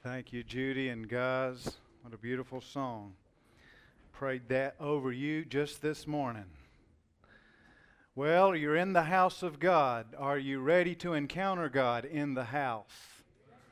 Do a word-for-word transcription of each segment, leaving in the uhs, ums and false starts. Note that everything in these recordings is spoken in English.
Thank you, Judy and guys. What a beautiful song. Prayed that over you just this morning. Well, you're in the house of God. Are you ready to encounter God in the house?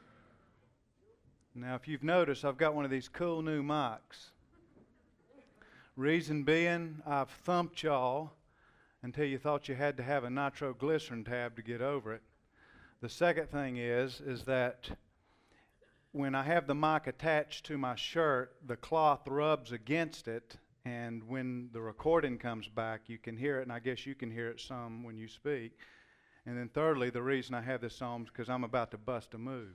Now, if you've noticed, I've got one of these cool new mics. Reason being, I've thumped y'all until you thought you had to have a nitroglycerin tab to get over it. The second thing is, is that when I have the mic attached to my shirt, the cloth rubs against it, and when the recording comes back, you can hear it, and I guess you can hear it some when you speak. And then thirdly, the reason I have this on is because I'm about to bust a move.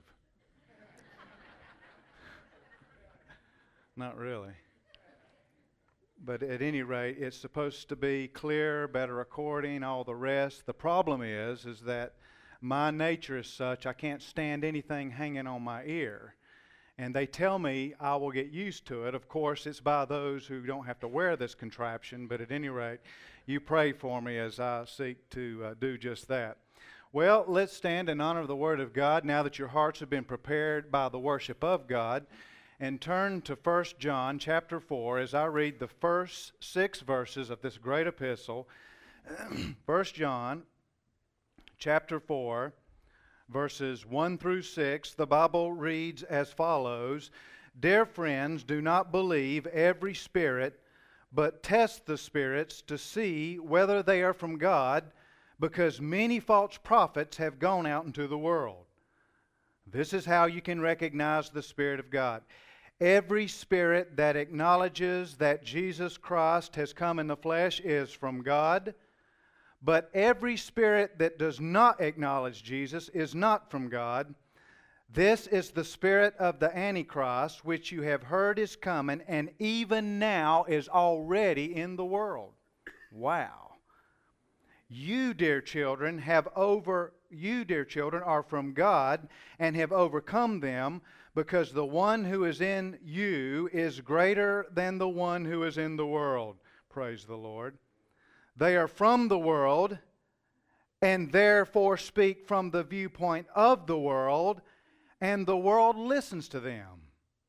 Not really. But at any rate, it's supposed to be clear, better recording, all the rest. The problem is, is that my nature is such I can't stand anything hanging on my ear. And they tell me I will get used to it. Of course, it's by those who don't have to wear this contraption, but at any rate, you pray for me as I seek to uh, do just that. Well, let's stand in honor of the Word of God now that your hearts have been prepared by the worship of God, and turn to First John chapter four as I read the first six verses of this great epistle. First John chapter four, verses one through six, the Bible reads as follows: Dear friends, do not believe every spirit, but test the spirits to see whether they are from God, because many false prophets have gone out into the world. This is how you can recognize the Spirit of God. Every spirit that acknowledges that Jesus Christ has come in the flesh is from God. But every spirit that does not acknowledge Jesus is not from God. This is the spirit of the Antichrist, which you have heard is coming, and even now is already in the world. Wow. You, dear children, have over you, dear children, are from God and have overcome them, because the one who is in you is greater than the one who is in the world. Praise the Lord. They are from the world, and therefore speak from the viewpoint of the world, and the world listens to them.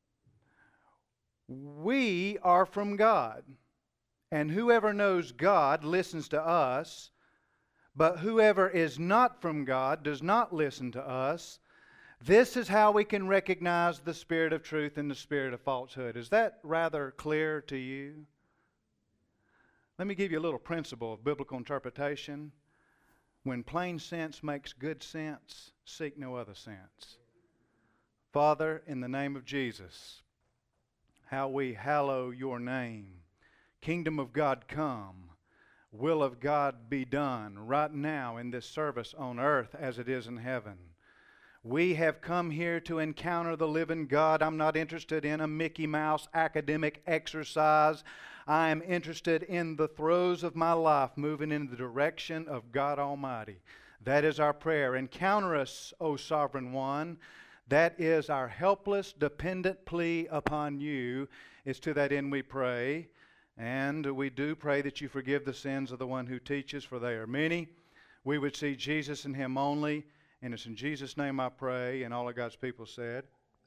We are from God, and whoever knows God listens to us, but whoever is not from God does not listen to us. This is how we can recognize the spirit of truth and the spirit of falsehood. Is that rather clear to you? Let me give you a little principle of biblical interpretation. When plain sense makes good sense, seek no other sense. Father, in the name of Jesus, how we hallow your name. Kingdom of God come. Will of God be done right now in this service on earth as it is in heaven. We have come here to encounter the living God. I'm not interested in a Mickey Mouse academic exercise. I am interested in the throes of my life moving in the direction of God Almighty. That is our prayer. Encounter us, O Sovereign One. That is our helpless, dependent plea upon you. It's to that end we pray. And we do pray that you forgive the sins of the one who teaches, for they are many. We would see Jesus in him only. And it's in Jesus' name I pray, and all of God's people said.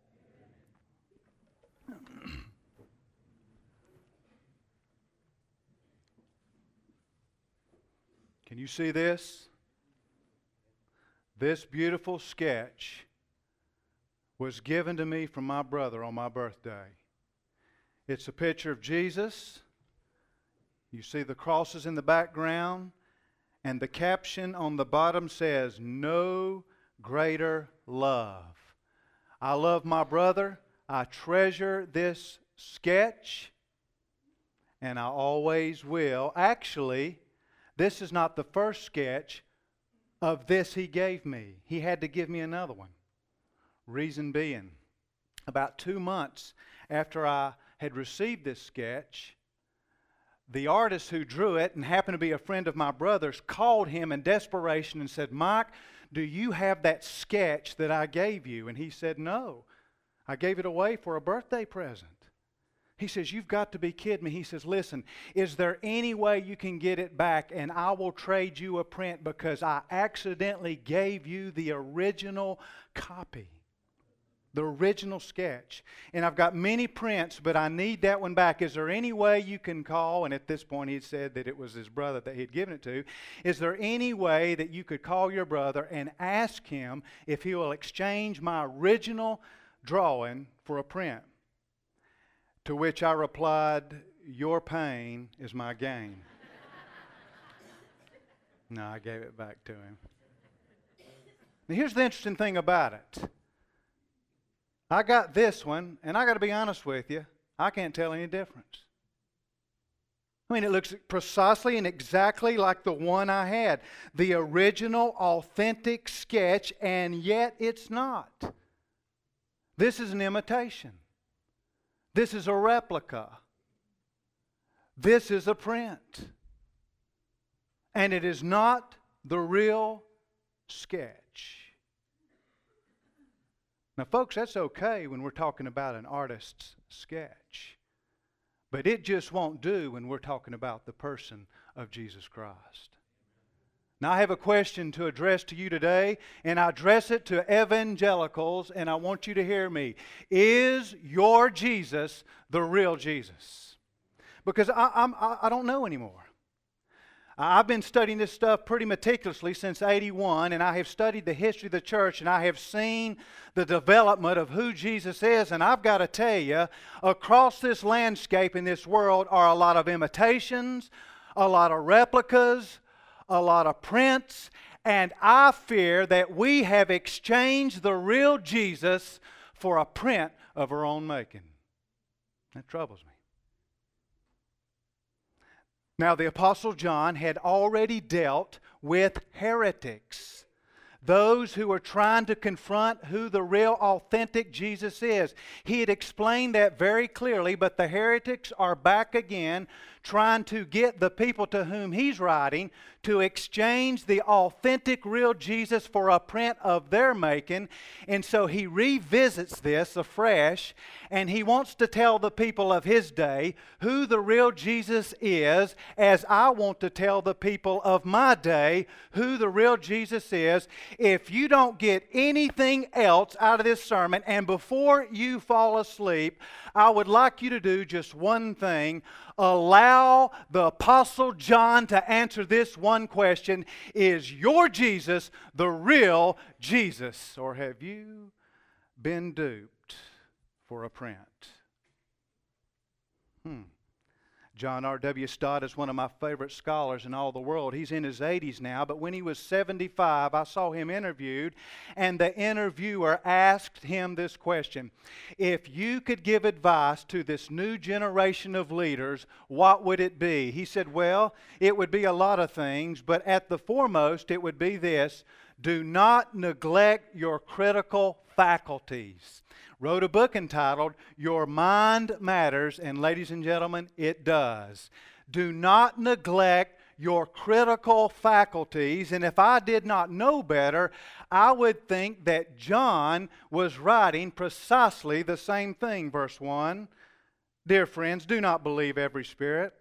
Can you see this? This beautiful sketch was given to me from my brother on my birthday. It's a picture of Jesus. You see the crosses in the background. And the caption on the bottom says, "No greater love." I love my brother. I treasure this sketch. And I always will. Actually, this is not the first sketch of this he gave me. He had to give me another one. Reason being, about two months after I had received this sketch, the artist who drew it, and happened to be a friend of my brother's, called him in desperation and said, "Mike, do you have that sketch that I gave you?" And he said, "No, I gave it away for a birthday present." He says, "You've got to be kidding me." He says, "Listen, is there any way you can get it back, and I will trade you a print because I accidentally gave you the original copy." The original sketch. And I've got many prints, but I need that one back. Is there any way you can call, and at this point he'd said that it was his brother that he'd given it to, is there any way that you could call your brother and ask him if he will exchange my original drawing for a print? To which I replied, your pain is my gain. No, I gave it back to him. Now here's the interesting thing about it. I got this one, and I got to be honest with you, I can't tell any difference. I mean, it looks precisely and exactly like the one I had. The original, authentic sketch, and yet it's not. This is an imitation. This is a replica. This is a print. And it is not the real sketch. Now, folks, that's okay when we're talking about an artist's sketch. But it just won't do when we're talking about the person of Jesus Christ. Now, I have a question to address to you today, and I address it to evangelicals, and I want you to hear me. Is your Jesus the real Jesus? Because I, I'm, I, I don't know anymore. I've been studying this stuff pretty meticulously since eighty-one, and I have studied the history of the church, and I have seen the development of who Jesus is, and I've got to tell you, across this landscape in this world are a lot of imitations, a lot of replicas, a lot of prints, and I fear that we have exchanged the real Jesus for a print of our own making. That troubles me. Now, the Apostle John had already dealt with heretics, those who were trying to confront who the real, authentic Jesus is. He had explained that very clearly, but the heretics are back again, trying to get the people to whom he's writing to exchange the authentic, real Jesus for a print of their making. And so he revisits this afresh, and he wants to tell the people of his day who the real Jesus is, as I want to tell the people of my day who the real Jesus is. If you don't get anything else out of this sermon, and before you fall asleep, I would like you to do just one thing. Allow the Apostle John to answer this one question. Is your Jesus the real Jesus? Or have you been duped for a print? Hmm. John R W Stott is one of my favorite scholars in all the world. He's in his eighties now, but when he was seventy-five, I saw him interviewed, and the interviewer asked him this question. If you could give advice to this new generation of leaders, what would it be? He said, well, it would be a lot of things, but at the foremost, it would be this: do not neglect your critical faculties. Wrote a book entitled, Your Mind Matters, and ladies and gentlemen, it does. Do not neglect your critical faculties, and if I did not know better, I would think that John was writing precisely the same thing. Verse one, dear friends, do not believe every spirit,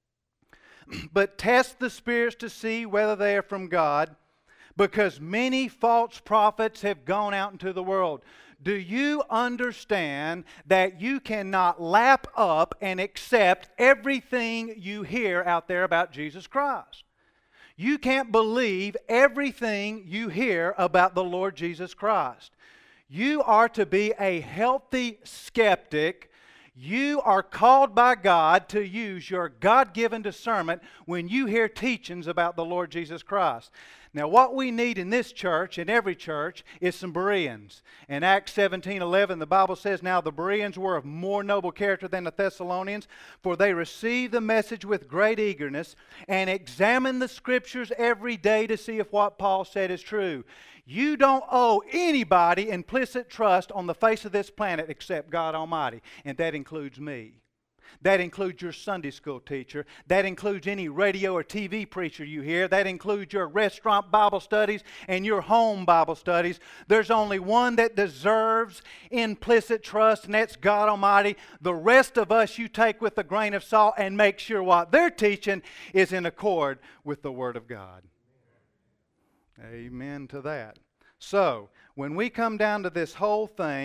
but test the spirits to see whether they are from God, because many false prophets have gone out into the world. Do you understand that you cannot lap up and accept everything you hear out there about Jesus Christ? You can't believe everything you hear about the Lord Jesus Christ. You are to be a healthy skeptic. You are called by God to use your God-given discernment when you hear teachings about the Lord Jesus Christ. Now, what we need in this church, in every church, is some Bereans. In Acts seventeen eleven, the Bible says, now the Bereans were of more noble character than the Thessalonians, for they received the message with great eagerness and examined the Scriptures every day to see if what Paul said is true. You don't owe anybody implicit trust on the face of this planet except God Almighty, and that includes me. That includes your Sunday school teacher. That includes any radio or T V preacher you hear. That includes your restaurant Bible studies and your home Bible studies. There's only one that deserves implicit trust, and that's God Almighty. The rest of us you take with a grain of salt and make sure what they're teaching is in accord with the Word of God. Amen to that. So, when we come down to this whole thing,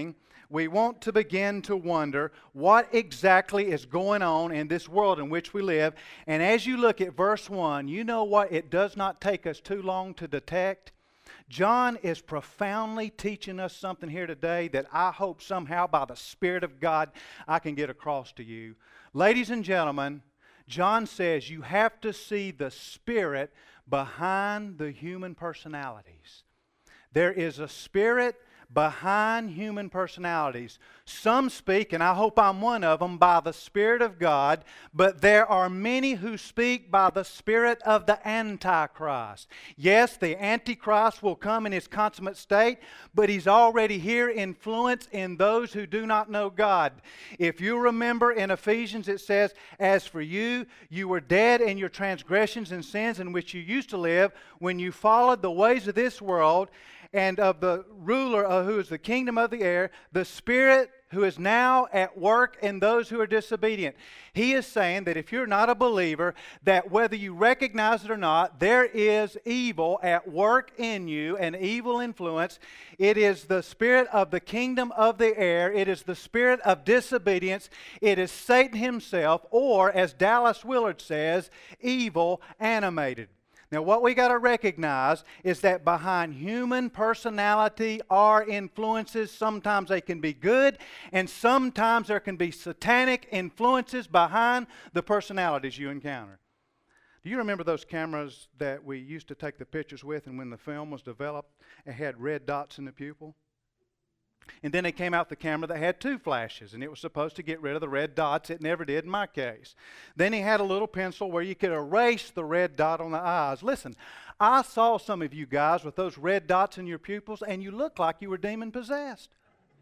we want to begin to wonder what exactly is going on in this world in which we live. And as you look at verse one, you know what it does not take us too long to detect? John is profoundly teaching us something here today that I hope somehow by the Spirit of God I can get across to you. Ladies and gentlemen, John says you have to see the Spirit behind the human personalities. There is a spirit behind human personalities. Some speak, and I hope I'm one of them, by the Spirit of God, but there are many who speak by the spirit of the Antichrist. Yes, the Antichrist will come in his consummate state, but he's already here influence in those who do not know God. If you remember in Ephesians it says, "As for you, you were dead in your transgressions and sins in which you used to live when you followed the ways of this world and of the ruler uh, who is the kingdom of the air, the spirit who is now at work in those who are disobedient." He is saying that if you're not a believer, that whether you recognize it or not, there is evil at work in you, an evil influence. It is the spirit of the kingdom of the air. It is the spirit of disobedience. It is Satan himself, or as Dallas Willard says, evil animated. Now, what we got to recognize is that behind human personality are influences. Sometimes they can be good, and sometimes there can be satanic influences behind the personalities you encounter. Do you remember those cameras that we used to take the pictures with, and when the film was developed, it had red dots in the pupil? And then they came out the camera that had two flashes, and it was supposed to get rid of the red dots. It never did in my case. Then he had a little pencil where you could erase the red dot on the eyes. Listen, I saw some of you guys with those red dots in your pupils, and you looked like you were demon-possessed.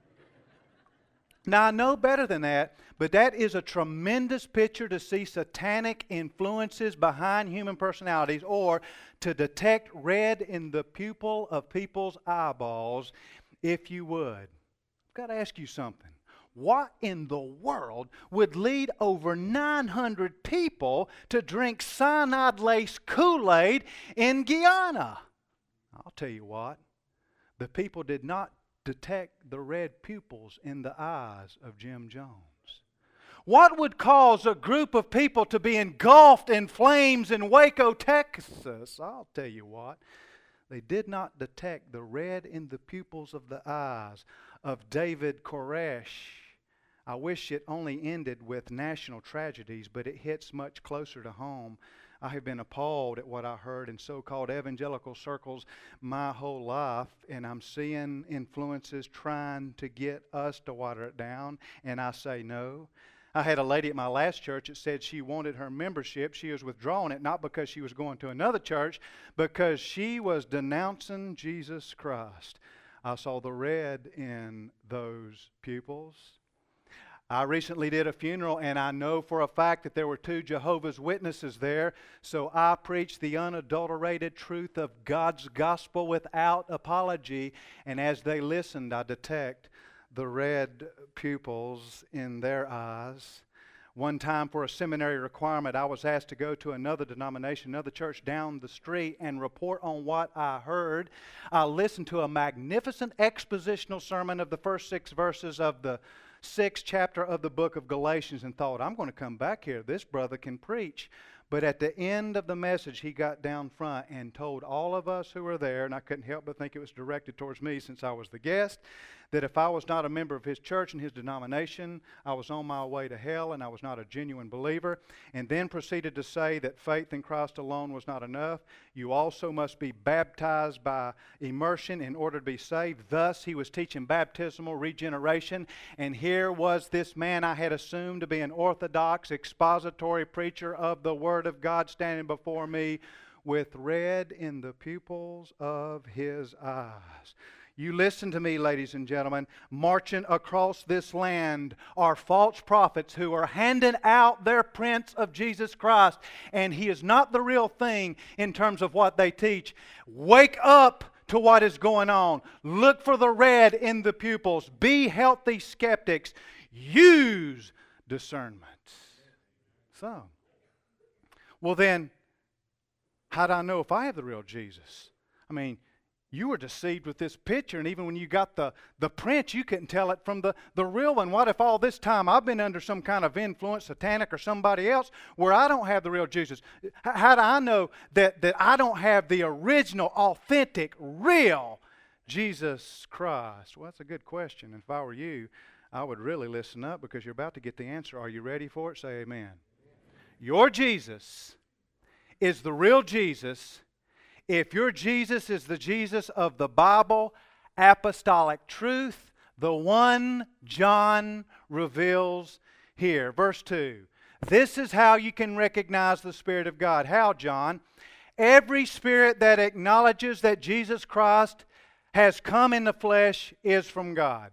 Now, I know better than that, but that is a tremendous picture to see satanic influences behind human personalities, or to detect red in the pupil of people's eyeballs. If you would, I've got to ask you something. What in the world would lead over nine hundred people to drink cyanide-laced Kool-Aid in Guyana? I'll tell you what. The people did not detect the red pupils in the eyes of Jim Jones. What would cause a group of people to be engulfed in flames in Waco, Texas? I'll tell you what. They did not detect the red in the pupils of the eyes of David Koresh. I wish it only ended with national tragedies, but it hits much closer to home. I have been appalled at what I heard in so-called evangelical circles my whole life, and I'm seeing influences trying to get us to water it down, and I say no. I had a lady at my last church that said she wanted her membership. She was withdrawing it, not because she was going to another church, because she was denouncing Jesus Christ. I saw the red in those pupils. I recently did a funeral, and I know for a fact that there were two Jehovah's Witnesses there, so I preached the unadulterated truth of God's gospel without apology, and as they listened, I detect the red pupils in their eyes. One time for a seminary requirement, I was asked to go to another denomination, another church down the street, and report on what I heard. I listened to a magnificent expositional sermon of the first six verses of the sixth chapter of the book of Galatians and thought, I'm going to come back here. This brother can preach. But at the end of the message, he got down front and told all of us who were there, and I couldn't help but think it was directed towards me since I was the guest, that if I was not a member of his church and his denomination, I was on my way to hell and I was not a genuine believer. And then proceeded to say that faith in Christ alone was not enough. You also must be baptized by immersion in order to be saved. Thus, he was teaching baptismal regeneration. And here was this man I had assumed to be an orthodox expository preacher of the Word of God standing before me with red in the pupils of his eyes. You listen to me, ladies and gentlemen. Marching across this land are false prophets who are handing out their prince of Jesus Christ, and he is not the real thing in terms of what they teach. Wake up to what is going on. Look for the red in the pupils. Be healthy skeptics. Use discernment. So, well then, how do I know if I have the real Jesus? I mean, You were deceived with this picture, and even when you got the, the print, you couldn't tell it from the, the real one. What if all this time I've been under some kind of influence, satanic or somebody else, where I don't have the real Jesus? H- how do I know that, that I don't have the original, authentic, real Jesus Christ? Well, that's a good question. If I were you, I would really listen up, because you're about to get the answer. Are you ready for it? Say amen. Your Jesus is the real Jesus if your Jesus is the Jesus of the Bible, apostolic truth, the one John reveals here. Verse two. This is how you can recognize the Spirit of God. How, John? Every spirit that acknowledges that Jesus Christ has come in the flesh is from God.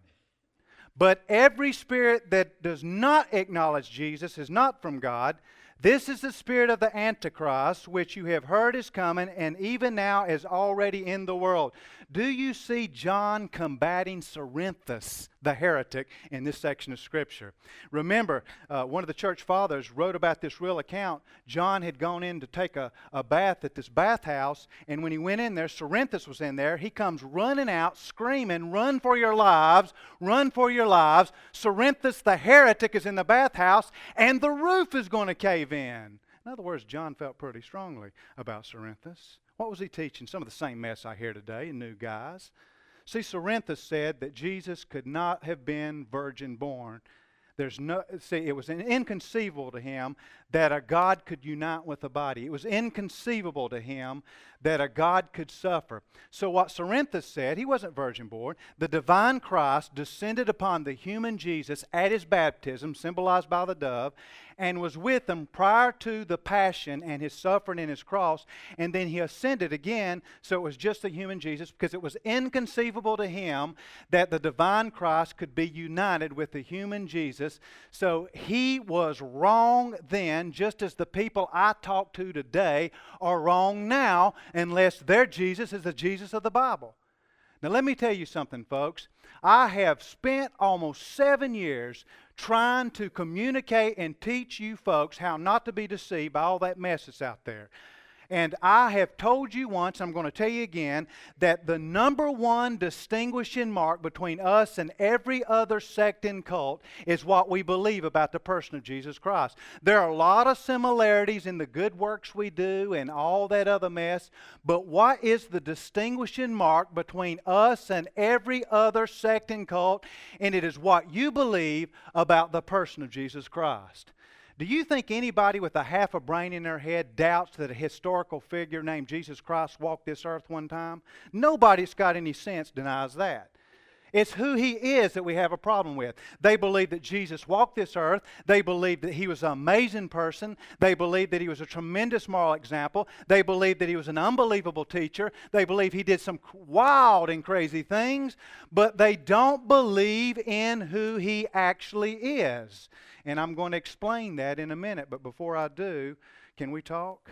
But every spirit that does not acknowledge Jesus is not from God. This is the spirit of the Antichrist, which you have heard is coming, and even now is already in the world. Do you see John combating Cerinthus, the heretic, in this section of Scripture? Remember, uh, one of the church fathers wrote about this real account. John had gone in to take a, a bath at this bathhouse, and when he went in there, Cerinthus was in there. He comes running out, screaming, "Run for your lives, run for your lives." Cerinthus, the heretic, is in the bathhouse, and the roof is going to cave in. In other words, John felt pretty strongly about Cerinthus. What was he teaching? Some of the same mess I hear today in new guys. See, Cerinthus said that Jesus could not have been virgin born. There's no, see, it was inconceivable to him that a God could unite with a body. It was inconceivable to him that a God could suffer. So what Cerinthus said, he wasn't virgin born. The divine Christ descended upon the human Jesus at his baptism, symbolized by the dove, and was with him prior to the passion and his suffering and his cross. And then he ascended again, so it was just the human Jesus, because it was inconceivable to him that the divine Christ could be united with the human Jesus. So he was wrong then, just as the people I talk to today are wrong now, unless their Jesus is the Jesus of the Bible. Now let me tell you something, folks. I have spent almost seven years trying to communicate and teach you folks how not to be deceived by all that mess that's out there. And I have told you once, I'm going to tell you again, that the number one distinguishing mark between us and every other sect and cult is what we believe about the person of Jesus Christ. There are a lot of similarities in the good works we do and all that other mess, but what is the distinguishing mark between us and every other sect and cult? And it is what you believe about the person of Jesus Christ. Do you think anybody with a half a brain in their head doubts that a historical figure named Jesus Christ walked this earth one time? Nobody that's got any sense denies that. It's who he is that we have a problem with. They believe that Jesus walked this earth. They believe that he was an amazing person. They believe that he was a tremendous moral example. They believe that he was an unbelievable teacher. They believe he did some wild and crazy things, but they don't believe in who he actually is. And I'm going to explain that in a minute, but before I do, can we talk?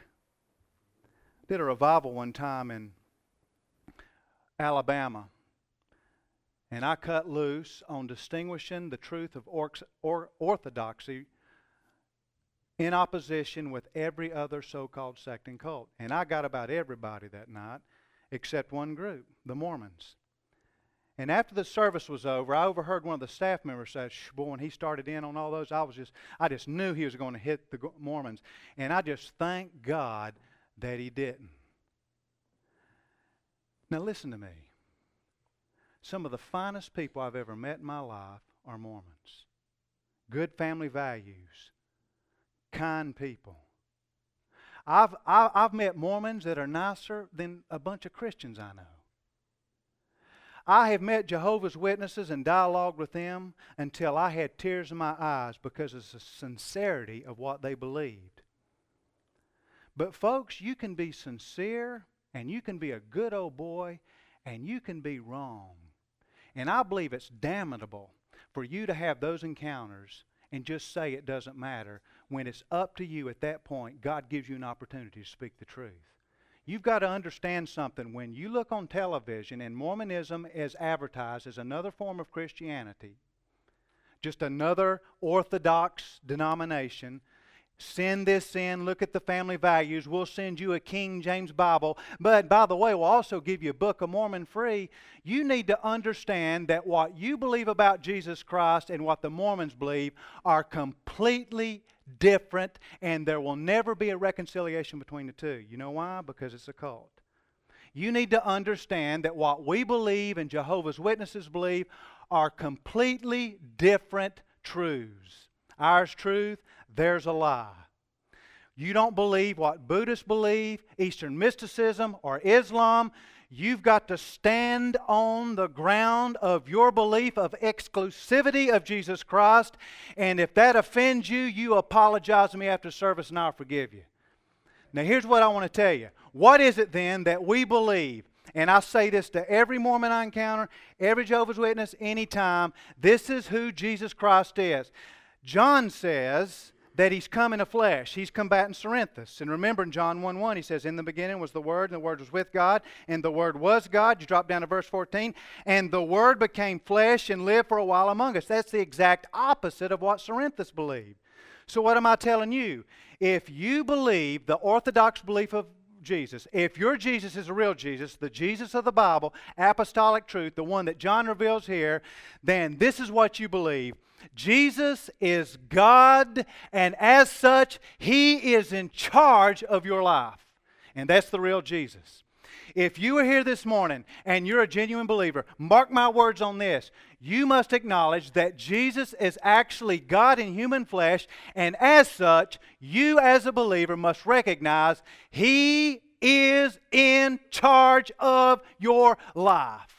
Did a revival one time in Alabama. And I cut loose on distinguishing the truth of or, or, orthodoxy in opposition with every other so-called sect and cult. And I got about everybody that night except one group, the Mormons. And after the service was over, I overheard one of the staff members say, "Shh, boy, when he started in on all those, I was just, I just knew he was going to hit the Mormons." And I just thank God that he didn't. Now listen to me. Some of the finest people I've ever met in my life are Mormons. Good family values. Kind people. I've, I, I've met Mormons that are nicer than a bunch of Christians I know. I have met Jehovah's Witnesses and dialogued with them until I had tears in my eyes because of the sincerity of what they believed. But folks, you can be sincere and you can be a good old boy and you can be wrong. And I believe it's damnable for you to have those encounters and just say it doesn't matter when it's up to you at that point. God gives you an opportunity to speak the truth. You've got to understand something. When you look on television and Mormonism is advertised as another form of Christianity, just another orthodox denomination, Send this in. Look at the family values. We'll send you a King James Bible. But by the way, we'll also give you a Book of Mormon free. You need to understand that what you believe about Jesus Christ and what the Mormons believe are completely different, and there will never be a reconciliation between the two. You know why? Because it's a cult. You need to understand that what we believe and Jehovah's Witnesses believe are completely different truths. Ours truth, theirs a lie. You don't believe what Buddhists believe, Eastern mysticism, or Islam. You've got to stand on the ground of your belief of exclusivity of Jesus Christ. And if that offends you, you apologize to me after service and I'll forgive you. Now here's what I want to tell you. What is it then that we believe? And I say this to every Mormon I encounter, every Jehovah's Witness, anytime. This is who Jesus Christ is. John says that He's come in the flesh. He's combating Cerinthus. And remember in John one one, he says, in the beginning was the Word, and the Word was with God, and the Word was God. You drop down to verse fourteen. And the Word became flesh and lived for a while among us. That's the exact opposite of what Cerinthus believed. So what am I telling you? If you believe the orthodox belief of Jesus, if your Jesus is a real Jesus, the Jesus of the Bible, apostolic truth, the one that John reveals here, then this is what you believe. Jesus is God, and as such, He is in charge of your life. And that's the real Jesus. If you are here this morning and you're a genuine believer, mark my words on this. You must acknowledge that Jesus is actually God in human flesh, and as such, you as a believer must recognize He is in charge of your life.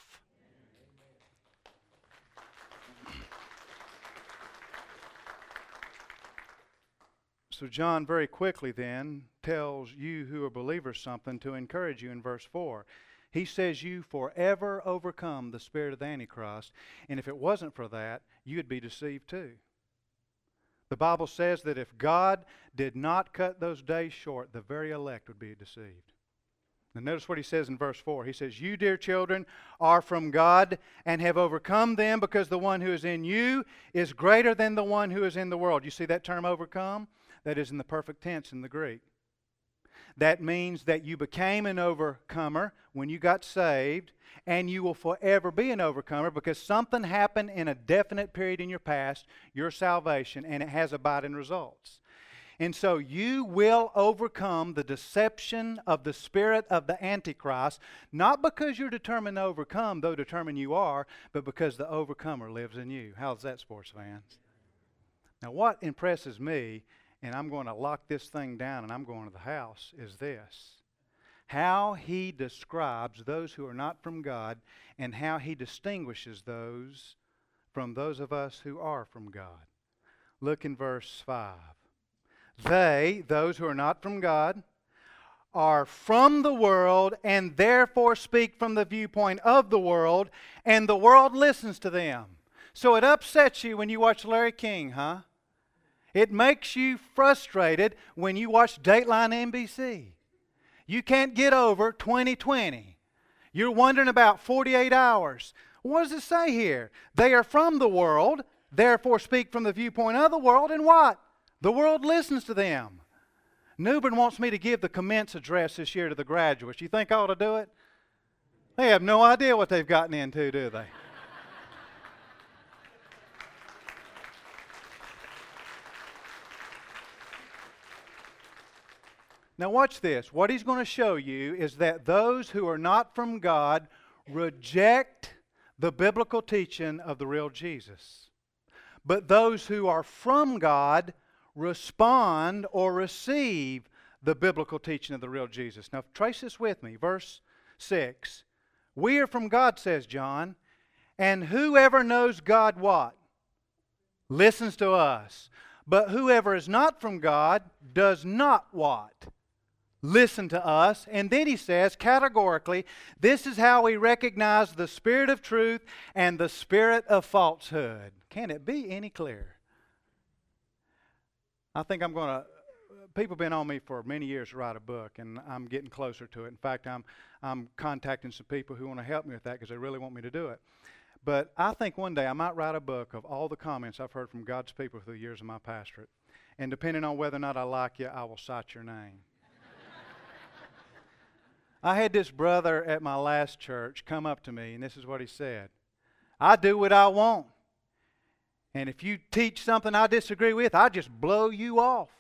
So John very quickly then tells you who are believers something to encourage you in verse four. He says you forever overcome the spirit of the Antichrist, and if it wasn't for that, you'd be deceived too. The Bible says that if God did not cut those days short, the very elect would be deceived. Now notice what he says in verse four. He says, you, dear children, are from God and have overcome them, because the one who is in you is greater than the one who is in the world. You see that term overcome? That is in the perfect tense in the Greek. That means that you became an overcomer when you got saved, and you will forever be an overcomer because something happened in a definite period in your past, your salvation, and it has abiding results. And so you will overcome the deception of the spirit of the Antichrist, not because you're determined to overcome, though determined you are, but because the overcomer lives in you. How's that, sports fans? Now what impresses me, and I'm going to lock this thing down and I'm going to the house, is this. How he describes those who are not from God and how he distinguishes those from those of us who are from God. Look in verse five. They, those who are not from God, are from the world and therefore speak from the viewpoint of the world, and the world listens to them. So it upsets you when you watch Larry King, huh? It makes you frustrated when you watch Dateline N B C. You can't get over twenty twenty. You're wondering about forty-eight hours. What does it say here? They are from the world, therefore speak from the viewpoint of the world, and what? The world listens to them. Newbern wants me to give the commence address this year to the graduates. You think I ought to do it? They have no idea what they've gotten into, do they? Now watch this. What he's going to show you is that those who are not from God reject the biblical teaching of the real Jesus. But those who are from God respond or receive the biblical teaching of the real Jesus. Now trace this with me. Verse six. We are from God, says John, and whoever knows God what? Listens to us. But whoever is not from God does not what? Listen to us. And then he says categorically, this is how we recognize the spirit of truth and the spirit of falsehood. Can it be any clearer? I think I'm going to, people have been on me for many years to write a book, and I'm getting closer to it. In fact, I'm, I'm contacting some people who want to help me with that because they really want me to do it. But I think one day I might write a book of all the comments I've heard from God's people through the years of my pastorate. And depending on whether or not I like you, I will cite your name. I had this brother at my last church come up to me, and this is what he said. I do what I want. And if you teach something I disagree with, I just blow you off.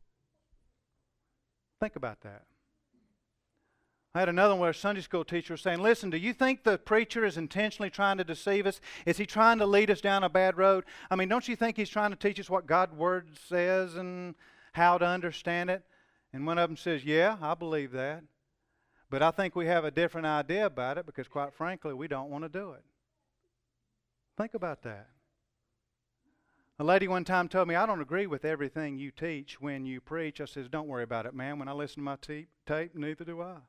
Think about that. I had another one where a Sunday school teacher was saying, listen, do you think the preacher is intentionally trying to deceive us? Is he trying to lead us down a bad road? I mean, don't you think he's trying to teach us what God's Word says and how to understand it? And one of them says, yeah, I believe that. But I think we have a different idea about it because, quite frankly, we don't want to do it. Think about that. A lady one time told me, I don't agree with everything you teach when you preach. I says, don't worry about it, ma'am. When I listen to my tape, tape neither do I.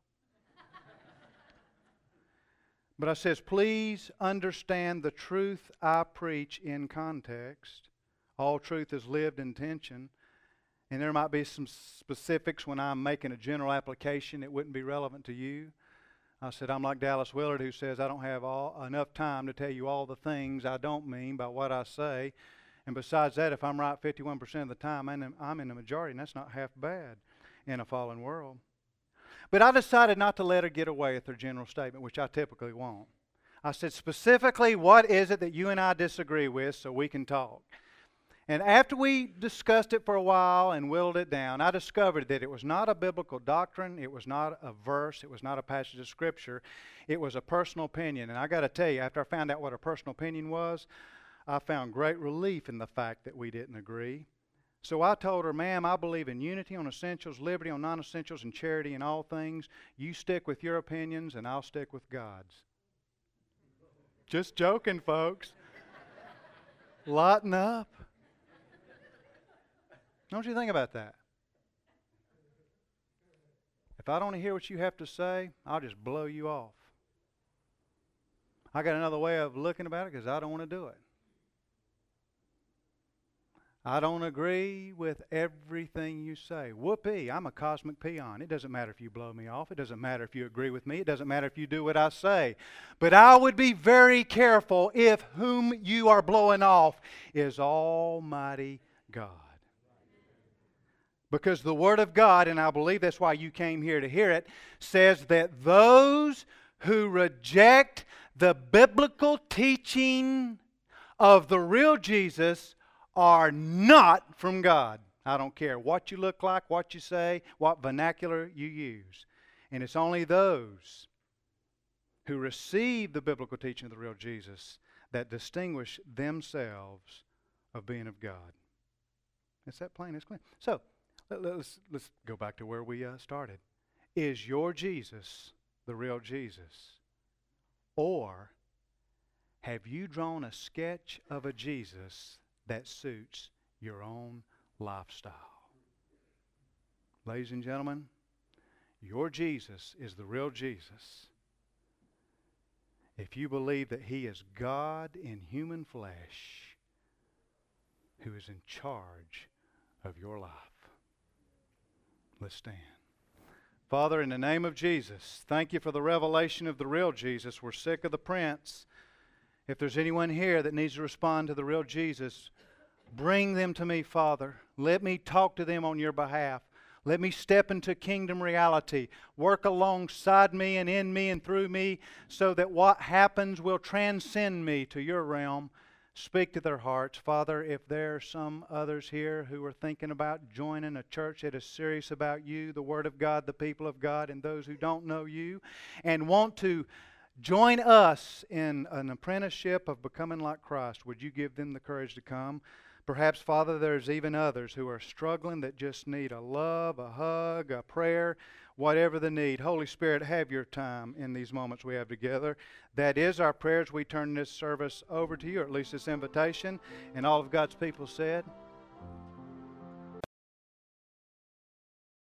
But I says, please understand the truth I preach in context. All truth is lived in tension. And there might be some specifics when I'm making a general application that wouldn't be relevant to you. I said, I'm like Dallas Willard who says, I don't have all, enough time to tell you all the things I don't mean by what I say. And besides that, if I'm right fifty-one percent of the time, I'm in the majority, and that's not half bad in a fallen world. But I decided not to let her get away with her general statement, which I typically won't. I said, specifically, what is it that you and I disagree with so we can talk? And after we discussed it for a while and whittled it down, I discovered that it was not a biblical doctrine, it was not a verse, it was not a passage of Scripture, it was a personal opinion. And I got to tell you, after I found out what a personal opinion was, I found great relief in the fact that we didn't agree. So I told her, ma'am, I believe in unity on essentials, liberty on non-essentials, and charity in all things. You stick with your opinions, and I'll stick with God's. Just joking, folks. Lighten up. Don't you think about that? If I don't want to hear what you have to say, I'll just blow you off. I got another way of looking about it because I don't want to do it. I don't agree with everything you say. Whoopee, I'm a cosmic peon. It doesn't matter if you blow me off. It doesn't matter if you agree with me. It doesn't matter if you do what I say. But I would be very careful if whom you are blowing off is Almighty God. Because the Word of God, and I believe that's why you came here to hear it, says that those who reject the biblical teaching of the real Jesus are not from God. I don't care what you look like, what you say, what vernacular you use. And it's only those who receive the biblical teaching of the real Jesus that distinguish themselves of being of God. It's that plain, it's clean. So, let's, let's go back to where we uh, started. Is your Jesus the real Jesus? Or have you drawn a sketch of a Jesus that suits your own lifestyle? Ladies and gentlemen, your Jesus is the real Jesus if you believe that He is God in human flesh who is in charge of your life. Let's stand. Father, in the name of Jesus, thank you for the revelation of the real Jesus. We're sick of the prince. If there's anyone here that needs to respond to the real Jesus, bring them to me, Father. Let me talk to them on your behalf. Let me step into kingdom reality. Work alongside me and in me and through me so that what happens will transcend me to your realm. Speak to their hearts. Father, if there are some others here who are thinking about joining a church that is serious about you, the Word of God, the people of God, and those who don't know you, and want to join us in an apprenticeship of becoming like Christ, would you give them the courage to come? Perhaps, Father, there's even others who are struggling that just need a love, a hug, a prayer, whatever the need. Holy Spirit, have your time in these moments we have together. That is our prayers. We turn this service over to you, or at least this invitation. And all of God's people said,